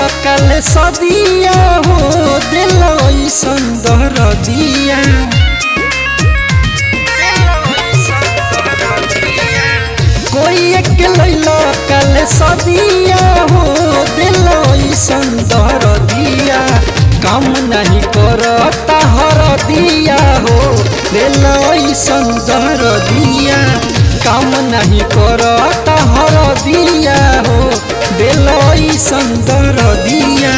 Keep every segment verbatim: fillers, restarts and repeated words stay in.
कल सदिया हो दिल सुंदर दिया कोई एक लैला कल सदिया हो दिल सुंदर दिया काम नहीं करता हर दिया हो दिल सुंदर दिया काम नहीं करता हर दिया हो दिल सुंदर दिया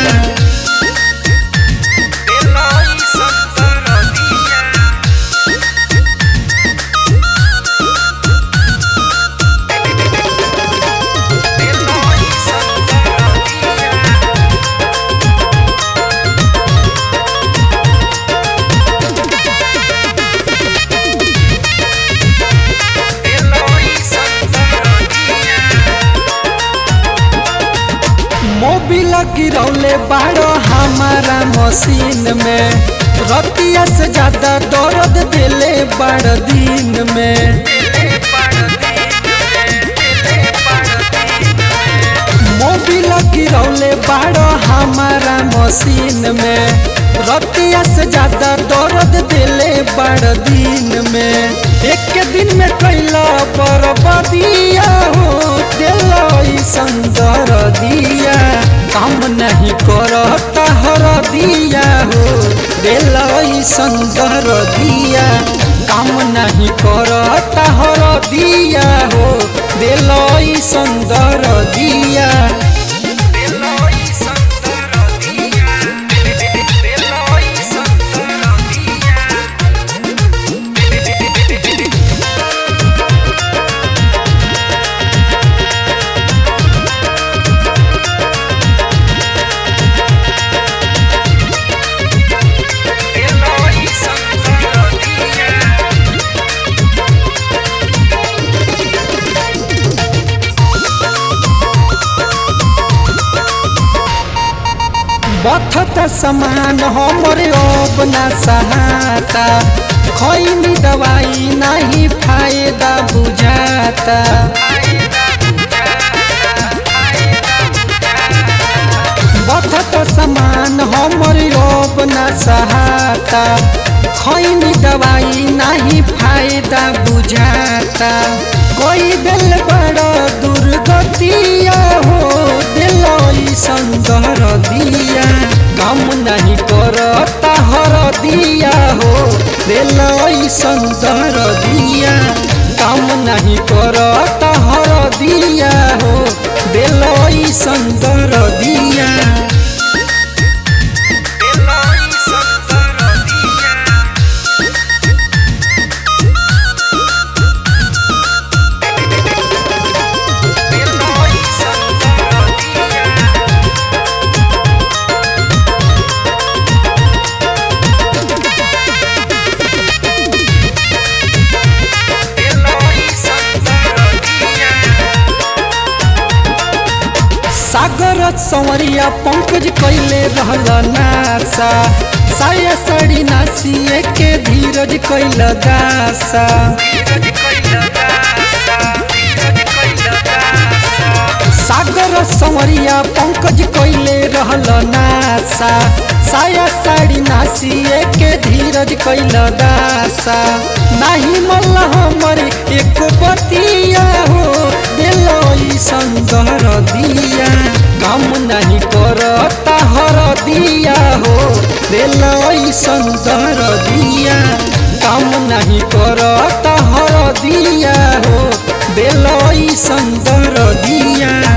मोबिल गिरौले बाड़ो हमारा मशीन में रतिया से ज्यादा दर्द दिले बड़ दिन में मोबिल गिरौले बाड़ो हमारा मशीन में रतिया से ज्यादा दर्द दिले बड़ दिन में एक दिन में कैला बर्बादिया हो दिल सुंदर दिया काम नहीं करता हर दिया हो दिल सुंदर दिया काम नहीं करता हर दिया हो दिल सुंदर दिया बथत समान हमरे अब ना सहाता खैनी दवाई नहीं फायदा बुझाता बथत समान हमरे अब ना सहाता खैनी दवाई नहीं फायदा बुझाता कोई दिल बड़ा दुर्गतिया हो दिल सुंदर दिया काम नहीं करता हर दिया हो दिल सुंदर दिया काम नहीं करता हर दिया हो दिल सुंदर दिया सागर संवरिया पंकज कैले रहल नासा साया साड़ी नासिए के धीरज कैल दासा सागर संवरिया पंकज कैले रहल नासा साया साड़ी नासिए के धीरज कैल दासा नहीं मल हमर एक बतिया हो दिल सुंदर दिया काम नहीं करता हर दिया हो दिल सुंदर दिया काम नहीं करता हर दिया हो दिल सुंदर दिया।